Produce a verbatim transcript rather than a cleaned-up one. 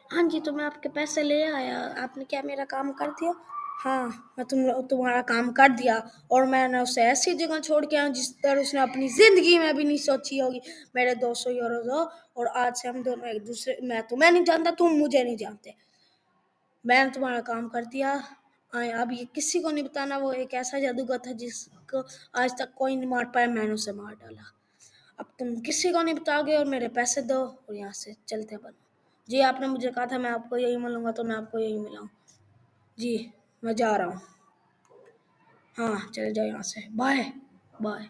हाँ जी, तो मैं आपके पैसे ले आया। आपने क्या मेरा काम कर दिया? हाँ, मैं तुम तुम्हारा काम कर दिया और मैंने उसे ऐसी जगह छोड़ के आया जिस तरह उसने अपनी ज़िंदगी में भी नहीं सोची होगी। मेरे दो सौ यूरो दो और आज से हम दोनों एक दूसरे मैं तुम्हें नहीं जानता, तुम मुझे नहीं जानते। मैंने तुम्हारा काम कर दिया। आए अब ये किसी को नहीं बताना, वो एक ऐसा जादूगर था जिसको आज तक कोई नहीं मार पाया, मैंने उसे मार डाला। अब तुम किसी को नहीं बताओगे और मेरे पैसे दो और यहाँ से चलते बनो। जी, आपने मुझे कहा था मैं आपको यही मिलूंगा तो मैं आपको यही मिला हूँ। जी, मैं जा रहा हूँ। हाँ, चले जाओ यहाँ से। Bye bye.